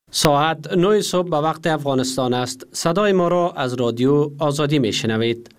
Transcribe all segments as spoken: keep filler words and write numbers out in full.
ساعت نه صبح به وقت افغانستان است. صدای ما را از رادیو آزادی می شنوید.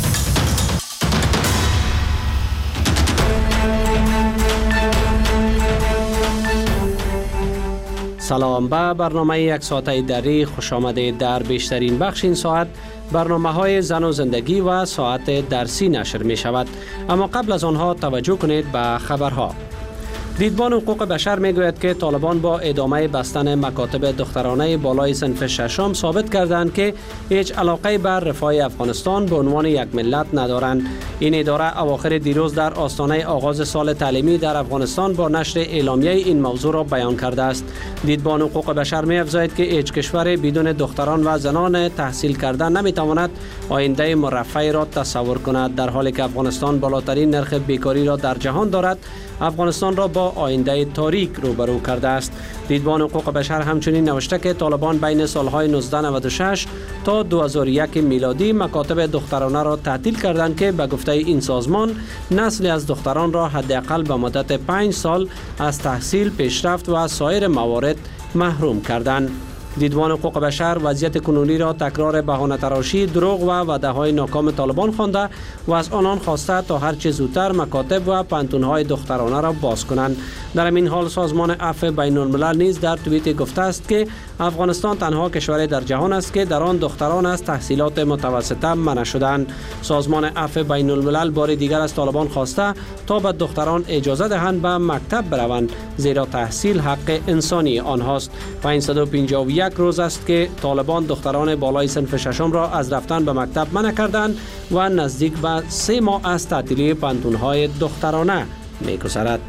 سلام، به برنامه یک ساعته دری خوش آمدید. در بیشترین بخش این ساعت برنامه های زن و زندگی و ساعت درسی نشر می شود. اما قبل از آنها توجه کنید به خبرها. دیدبان حقوق بشر می گوید که طالبان با ادامه بستن مکاتب دخترانه بالای صنف ششم ثابت کردند که هیچ علاقه بر رفاه افغانستان به عنوان یک ملت ندارند. این اداره اواخر دیروز در آستانه آغاز سال تعلیمی در افغانستان با نشر اعلامیه این موضوع را بیان کرده است. دیدبان حقوق بشر می افزاید که هیچ کشور بدون دختران و زنان تحصیل کرده نمی تواند آینده مرفه را تصور کند. در حالی که افغانستان بالاترین نرخ بیکاری را در جهان دارد، افغانستان را با آینده تاریک روبرو کرده است. دیدبان حقوق بشر همچنین نوشته که طالبان بین سالهای نوزده نود و شش تا دو هزار و یک میلادی مکاتب دخترانه را تعطیل کردند که به گفته این سازمان نسلی از دختران را حداقل به مدت پنج سال از تحصیل، پیشرفت و سایر موارد محروم کردند. دیدبان حقوق بشر وضعیت کنونی را تکرار بهانه تراشی، دروغ و وعده‌های ناکام طالبان خوانده و از آنان خواسته تا هر چه زودتر مکاتب و پانتون‌های دخترانه را باز کنند. در این حال سازمان عفو بین الملل نیز در توییت گفته است که افغانستان تنها کشور در جهان است که در آن دختران از تحصیلات متوسطه منع شدند. سازمان عفو بین الملل بار دیگر از طالبان خواسته تا به دختران اجازه دهند به مکتب بروند، زیرا تحصیل حق انسانی آنهاست. پانصد و پنجاه و یک روز است که طالبان دختران بالای صنف ششم را از رفتن به مکتب منع کردند و نزدیک به سه ماه از تعطیلی پانتون‌های دخترانه می‌گذرد.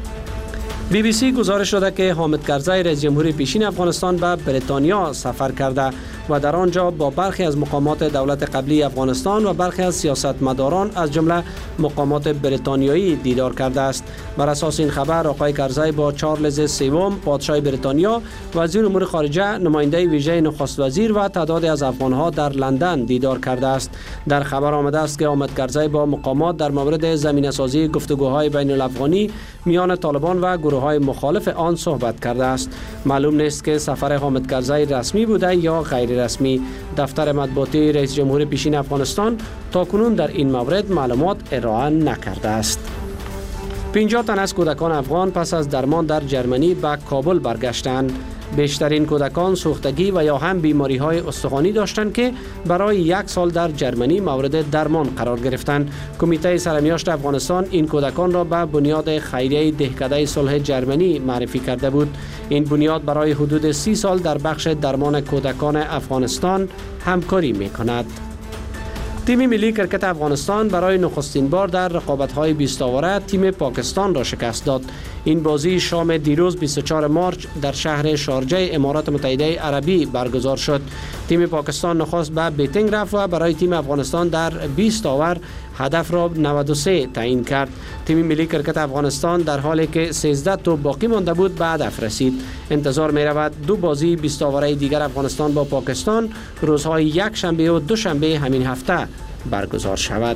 بی بی سی گزارش داده که حامد کرزی رئیس جمهوری پیشین افغانستان به بریتانیا سفر کرده و در آنجا با برخی از مقامات دولت قبلی افغانستان و برخی از سیاستمداران از جمله مقامات بریتانیایی دیدار کرده است. بر اساس این خبر آقای کرزی با چارلز سوم پادشاه بریتانیا، وزیر امور خارجه، نماینده ویژه نخست وزیر و تعدادی از افغانها در لندن دیدار کرده است. در خبر آمده است که حامد کرزی با مقامات در مورد زمینه‌سازی گفتگوهای بین الافغانی میان طالبان و گروه‌های مخالف آن صحبت کرده است. معلوم نیست که سفر حامد کرزی رسمی بوده یا غیر رسمی. دفتر مطبوعاتی رئیس جمهور پیشین افغانستان تاکنون در این مورد معلومات ارائه نکرده است. پنجاه تن از کودکان افغان پس از درمان در جرمنی به کابل برگشتند. بیشترین کودکان سوختگی و یا هم بیماری های استخوانی داشتند که برای یک سال در جرمنی مورد درمان قرار گرفتند. کمیته سرمیاشت افغانستان این کودکان را به بنیاد خیریه دهکده صلح جرمنی معرفی کرده بود. این بنیاد برای حدود سی سال در بخش درمان کودکان افغانستان همکاری می کند. تیم ملی کرکت افغانستان برای نخستین بار در رقابت‌های بیست آوره تیم پاکستان را شکست داد. این بازی شام دیروز بیست و چهارم مارس در شهر شارجه امارات متحده عربی برگزار شد. تیم پاکستان نخست به بیتینگ رفت و برای تیم افغانستان در بیست آور هدف را نود و سه تعیین کرد. تیم ملی کرکت افغانستان در حالی که سیزده توپ باقی مانده بود به هدف رسید. انتظار می رود دو بازی بیست آوره دیگر افغانستان با پاکستان روزهای یک شنبه و دو شنبه همین هفته برگزار شود.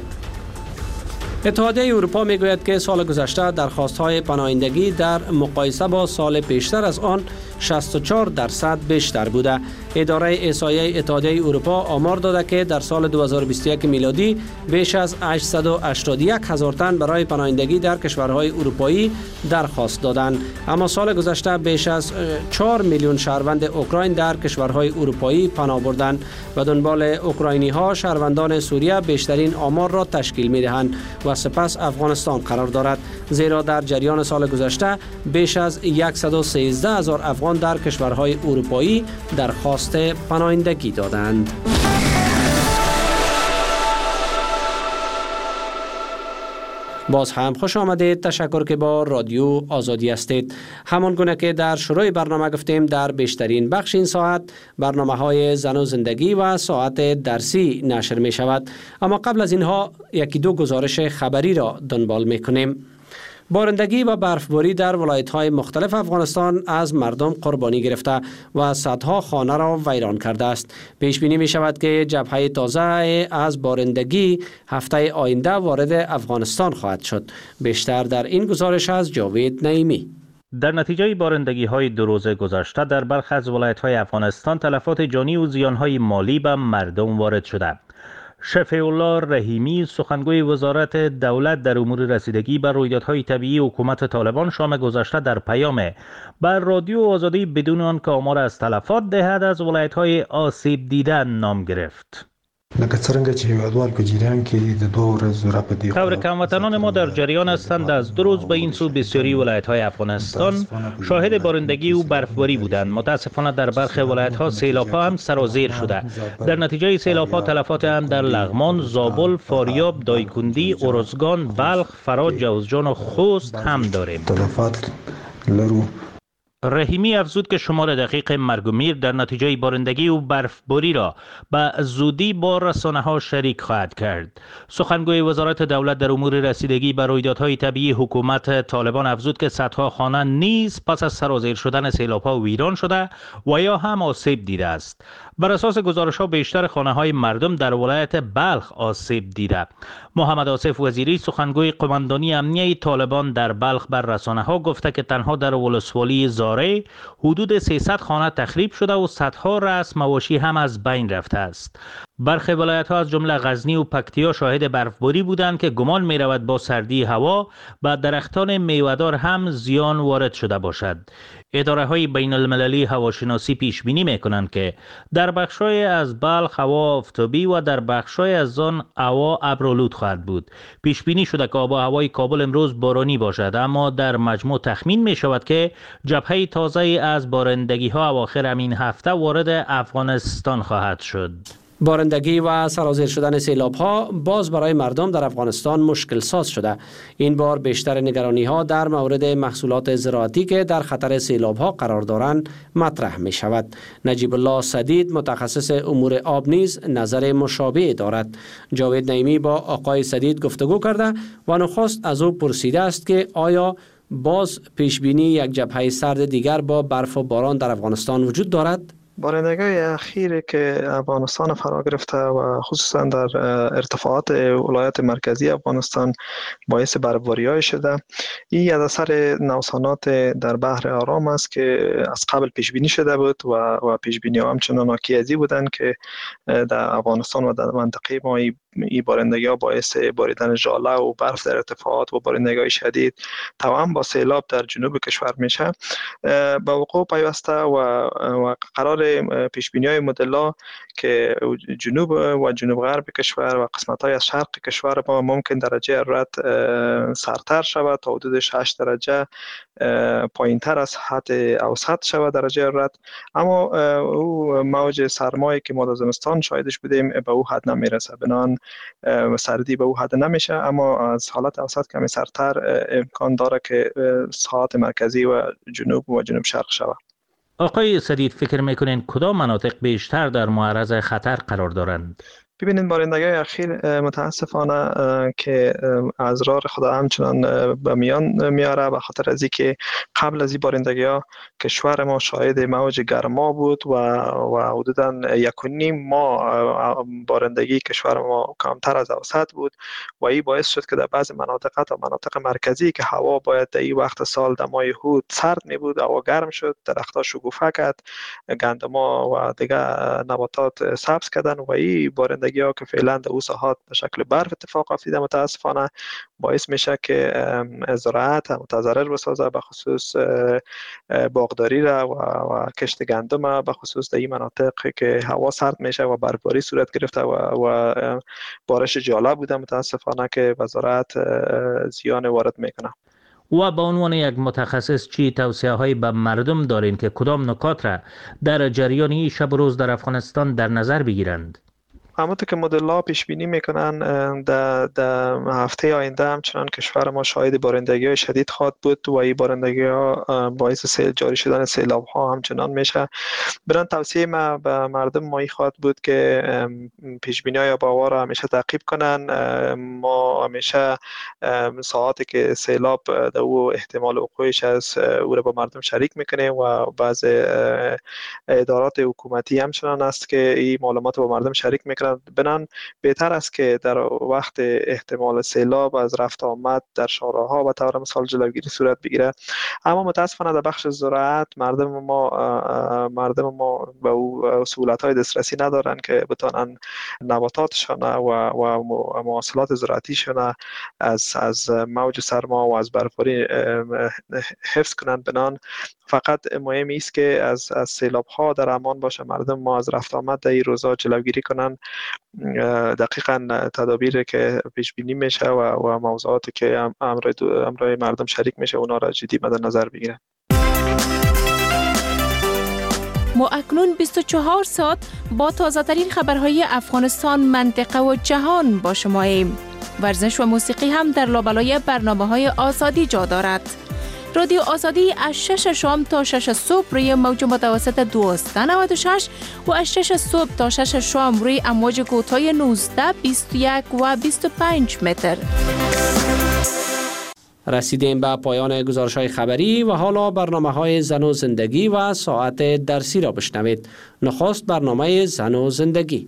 اتحادیه اروپا می گوید که سال گذشته درخواست‌های پناهندگی در مقایسه با سال پیشتر از آن شصت و چهار درصد بیشتر بوده. اداره احصایه اتحادیه اروپا آمار داده که در سال دو هزار و بیست و یک میلادی بیش از هشتصد و هشتاد و یک هزار تن برای پناهندگی در کشورهای اروپایی درخواست دادند. اما سال گذشته بیش از چهار میلیون شهروند اوکراین در کشورهای اروپایی پناه بردند و دنبال اوکراینی‌ها شهروندان سوریه بیشترین آمار را تشکیل می‌دهند و سپس افغانستان قرار دارد، زیرا در جریان سال گذشته بیش از صد و سیزده هزار افغان در کشورهای اروپایی درخواست پناهندگی دادند. باز هم خوش آمدید. تشکر که با رادیو آزادی هستید. همان گونه که در شروع برنامه گفتیم، در بیشترین بخش این ساعت برنامه های زن و زندگی و ساعت درسی نشر می شود. اما قبل از اینها یکی دو گزارش خبری را دنبال می کنیم. بارندگی و برفباری در ولایت‌های مختلف افغانستان از مردم قربانی گرفته و صدها خانه را ویران کرده است. پیش بینی می شود که جبهه تازه از بارندگی هفته آینده وارد افغانستان خواهد شد. بیشتر در این گزارش از جاوید نعیمی. در نتیجه بارندگی های دو روز گذشته در برخی از ولایت های افغانستان تلفات جانی و زیان های مالی به مردم وارد شده. شفیع الله رحیمی سخنگوی وزارت دولت در امور رسیدگی به رویدادهای طبیعی حکومت طالبان شام گذشته در پیام بر رادیو آزادی بدون آنکه آمار از تلفات دهد از ولایت‌های آسیب دیده نام گرفت. خبر هموطنان ما در جریان هستند از دو روز به این سو بسیاری ولایت‌های افغانستان شاهد بارندگی و برفباری بودند. متاسفانه در برخی ولایت‌ها سیلاب‌ها هم سرازیر شده. در نتیجه سیلاب‌ها تلفات هم در لغمان، زابل، فاریاب، دایکندی، ارزگان، بلخ، فراد، جوزجان و خوست هم داریم. رحیمی افزود که شمار دقیق مرگ و میر در نتیجه بارندگی و برفباری را به زودی با رسانه‌ها شریک خواهد کرد. سخنگوی وزارت دولت در امور رسیدگی به رویدادهای طبیعی حکومت طالبان افزود که صدها خانه نیز پس از سرازیر شدن سیلاب‌ها ویران شده و یا هم آسیب دیده است. بر اساس گزارش‌ها بیشتر خانه‌های مردم در ولایت بلخ آسیب دیده. محمد آصف وزیری سخنگوی قماندانی امنیه طالبان در بلخ بر رسانه‌ها گفته که تنها در ولسوالی زاره حدود سیصد خانه تخریب شده و صدها رأس مواشی هم از بین رفته است. برخی ولایت‌ها از جمله غزنی و پکتیا شاهد برفباری بودند که گمان می‌رود با سردی هوا به درختان میوه‌دار هم زیان وارد شده باشد. اداره‌های بین المللی هواشناسی پیش بینی می‌کنند که در بخش‌های از بلخ هوا آفتابی و در بخش‌های از آن هوا ابرآلود خواهد بود. پیش بینی شده که آب و هوای کابل امروز بارانی باشد، اما در مجموع تخمین می‌شود که جبهه تازه از بارندگی‌ها اواخر همین هفته وارد افغانستان خواهد شد. بارندگی و سرازیر شدن سیلاب ها باز برای مردم در افغانستان مشکل ساز شده. این بار بیشتر نگرانی ها در مورد محصولات زراعتی که در خطر سیلاب ها قرار دارند مطرح می شود. نجیب الله سدید متخصص امور آب نیز نظر مشابه دارد. جاوید نعیمی با آقای سدید گفتگو کرده و نخست از او پرسیده است که آیا باز پیش بینی یک جبهه سرد دیگر با برف و باران در افغانستان وجود دارد؟ بارندگی اخیری که افغانستان فرا گرفته و خصوصا در ارتفاعات ولایت مرکزی افغانستان باعث برفباری‌های شده. این از اثر نوسانات در بحر آرام است که از قبل پیش بینی شده بود و و پیش بینی‌ها همچنان حاکی بودند که در افغانستان و در منطقه ما این بارندگی ها باعث باریدن ژاله و برف در ارتفاعات و بارندگی شدید توأم با سیلاب در جنوب کشور میشه. به وقوع پیوسته و, و قرار پیش بینی های مدل‌ها که جنوب و جنوب غرب کشور و قسمت های از شرق کشور ما ممکن درجه حرارت سرتر شود تا حدود شش درجه پایین تر از حد اوسط شود درجه حرارت، اما او موج سرمایی که ما در زمستان شاهدش بودیم به او حد نمیرسه، بنابراین سردی به او حد نمیشه، اما از حالت اوسط کمی سرتر امکان داره که ساحات مرکزی و جنوب و جنوب شرق شود. آقای سدید فکر میکنین کدام مناطق بیشتر در معرض خطر قرار دارند؟ ببینید بارندگی اخیر متاسفانه که اضرار خدا همچنان به میان میاره به خاطر از اینکه قبل از این بارندگی ها کشور ما شاهد موج گرما بود و و حدوداً یک و نیم ماه بارندگی کشور ما کمتر از اوسط بود و این باعث شد که در بعضی مناطق تا مناطق مرکزی که هوا باید در این وقت سال در ماه هود سرد می بود هوا گرم شد، درخت‌ها شکوفه کرد، گندم‌ها و دیگر نباتات سبز کردن و این بارندگی ها که فعلا در او ساحات به شکل برف اتفاق افتیده متاسفانه باعث میشه که زراعت متضرر بسازه، به خصوص باغداری را و, و کشت گندم به خصوص در این مناطق که هوا سرد میشه و برفباری صورت گرفته و, و بارش جاله بوده متاسفانه که به زراعت زیان وارد میکنه. و به عنوان یک متخصص چی توصیه هایی به مردم دارین که کدام نکات را در جریان این شب و روز در افغانستان در نظر بگیرند؟ همونطور که مدل‌ها پیش بینی میکنن در در هفته آینده همچنان کشور ما شاهد بارندگی شدید خواهد بود و این بارندگی ها باعث سیل جاری شدن سیلاب ها همچنان میشه. برای توصیه ما به مردم مایی خواهد بود که پیش بینی های آب و هوا را همیشه تعقیب کنن. ما همیشه ساعاتی که سیلاب در او احتمال وقوعش از او را با مردم شریک میکنیم و بعض ادارات حکومتی همچنان است که این معلومات با مردم شریک میکنند. بنان بهتر است که در وقت احتمال سیلاب از رفت آمد در شاهراها و طور مثال جلوگیری صورت بگیره. اما متاسفانه در بخش زراعت مردم ما مردم ما به او سهولت‌های دسترسی ندارند که بتوانند نباتاتشان و و محصولات زراعتیشان از از موج سرما و از برفباری حفظ کنند. بنان فقط مهم است که از از سیلاب ها در امان باشه، مردم ما از رفت آمد در این روزا جلوگیری کنند. دقیقاً تدابیر که پیش بینی میشه و و موضوعاتی که امرای مردم شریک میشه اونا را جدی مد نظر بگیرن. ما اکنون بیست و چهار ساعت با تازه ترین خبرهای افغانستان، منطقه و جهان با شماییم. ورزش و موسیقی هم در لابلای برنامه‌های آزادی جا دارد. رادیو آزادی از شش شام تا شش صبح روی موج متوسط دویست و نود و شش و از شش صبح تا شش شام روی امواج کوتاه نوزده، بیست و یک و بیست و پنج متر. رسیدیم به پایان گزارش‌های خبری و حالا برنامه‌های زن و زندگی و ساعت درسی را بشنوید. نخست برنامه زن و زندگی.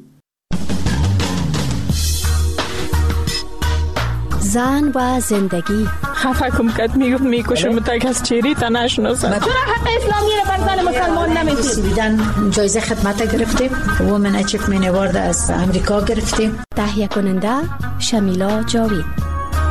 زن و زندگی. خفه کم کت میگفت میکشم تا کس چیری تا نشناسم. چرا حق اسلامی را بر زن مسلمان نمیدید؟ بیدن جایزه خدمت گرفتیم، وومن اچیومنت اوارد از امریکا گرفتیم. تهیه کننده شمیلا جاوید.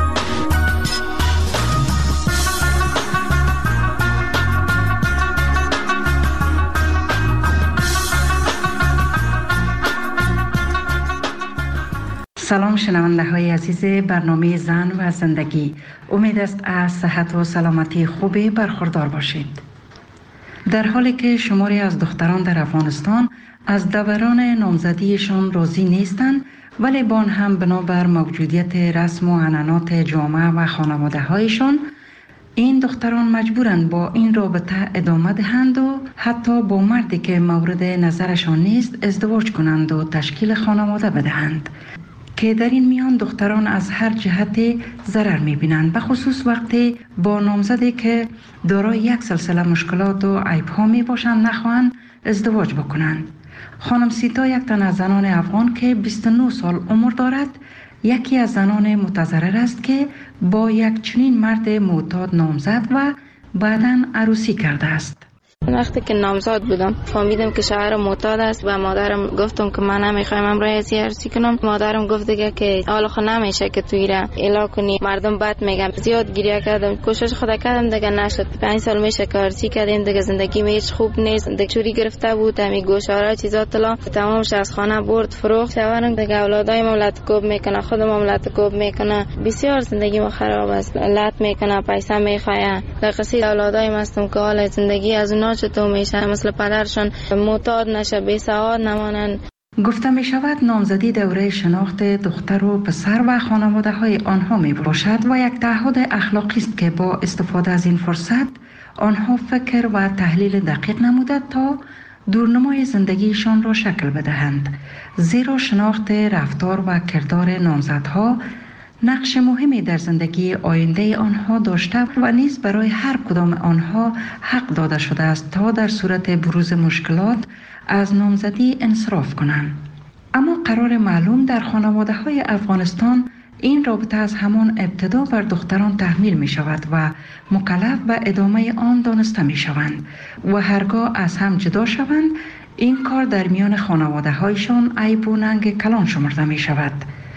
سلام شنونده های عزیز برنامه زن و زندگی، امید است از صحت و سلامتی خوبی برخوردار باشید. در حالی که شماری از دختران در افغانستان از دوران نامزدیشان راضی نیستند، ولی با آن هم بنابر موجودیت رسم و عنعنات جامعه و خانواده هایشان، این دختران مجبورند با این رابطه ادامه دهند و حتی با مردی که مورد نظرشان نیست ازدواج کنند و تشکیل خانواده بدهند، که در این میان دختران از هر جهت ضرر می‌بینند، به خصوص وقتی با نامزدی که دارای یک سلسله مشکلات و عیب‌ها میباشند نخواهند ازدواج بکنند. خانم سیتا یک تن از زنان افغان که بیست و نه سال عمر دارد، یکی از زنان متضرر است که با یک چنین مرد معتاد نامزد و بعداً عروسی کرده است. وقتی که نامزد بودم فهمیدم که شوهرم معتاد است و مادرم گفتم که من نمیخوایم امروز ازی عروسی کنم. مادرم گفت دیگه که حالا خود نمیشه که توی را الا کنی، مردم بد میگم. زیاد گریه کردم، کوشش خدا کردم دیگه نشد. پنج سال میشه که عروسی کردیم دیگه، زندگی هیچ خوب نیست. دیگه چوری گرفته بود، همین گوشواره چیزا طلا تمامش از خانه برد فروخت. شوهرم دیگه اولادای مملت کوب میکنه، خود مملت کوب میکنه، بسیار زندگی ما خراب است. لط میکنه، پیسه میخواه. لقصی اولادای مستم که حال زندگی از اونا چطور میشه، مثل پدرشون معتاد نشه، بی سواد نمانن. گفته می شود نامزدی دوره شناخت دختر و پسر و خانواده های آنها می باشد و یک تعهد اخلاقی است که با استفاده از این فرصت آنها فکر و تحلیل دقیق نموده تا دورنمای زندگیشان را شکل بدهند، زیرا شناخت رفتار و کردار نامزدها نقش مهمی در زندگی آینده آنها داشته و نیز برای هر کدام آنها حق داده شده است تا در صورت بروز مشکلات از نامزدی انصراف کنند. اما قرار معلوم در خانواده های افغانستان این رابطه از همان ابتدا بر دختران تحمیل می شود و مکلف به ادامه آن دانسته می شوند و هرگاه از هم جدا شوند این کار در میان خانواده هایشان عیب و ننگ کلان شمرده می شود.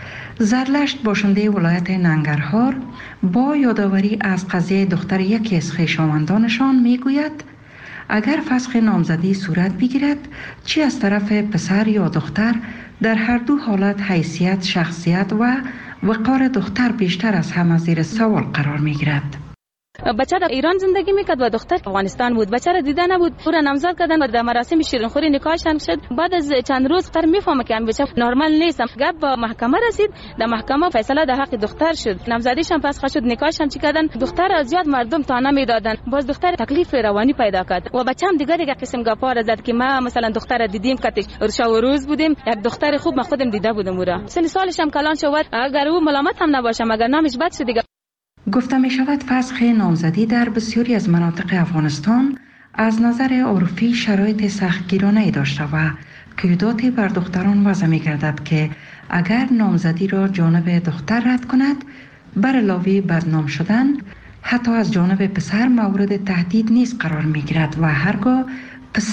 زرلشت باشنده ولایت ننگرهار با یادآوری از قضیه دختر یکی از خویشاوندانشان میگوید اگر فسخ نامزدی صورت بگیرد، چه از طرف پسر یا دختر، در هر دو حالت حیثیت، شخصیت و وقار دختر بیشتر از همه زیر سوال قرار میگیرد. بچه در ایران زندگی میکرد و دختر افغانستان بود. بچه را دیده نبود، او را نامزد کردن و در مراسم شیرینخوری نکاحشان شد. بعد از چند روز دختر میفهمه که بچه نرمال نیست. گپ با محکمه رسید، در محکمه فیصله در حق دختر شد. نامزدیشان فسخ شد، نکاحشان چی کردن، دختر از زیاد مردم تانه میدادن. باز دختر تکلیف روانی پیدا کرد و بچه‌م دیگه دیگه قسم گپا را زد که ما مثلا دختر دیدیم کاتش شب و روز بودیم، یک دختر خوب ما خودم دیده بودم. او را سن سالش هم کلان شد، اگر او ملامت هم نباشه مگر نامش بد شد دیگه. گفته می شود فسخ نامزدی در بسیاری از مناطق افغانستان از نظر عرفی شرایط سختگیرانه داشته و قیوداتی بر دختران وضع می گردد که اگر نامزدی را جانب دختر رد کند بر علاوه بدنام شدن حتی از جانب پسر مورد تهدید نیز قرار می گیرد و هرگاه